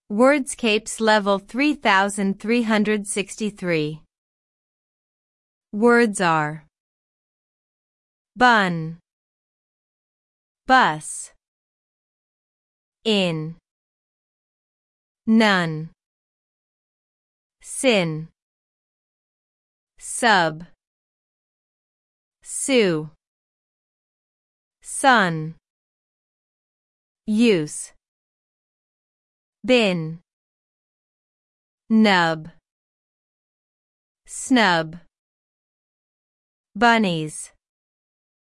Wordscapes level 3363. Words are bun, bus, in, none, sin, sub, sue, sun, use, bin, nub, snub, bunnies.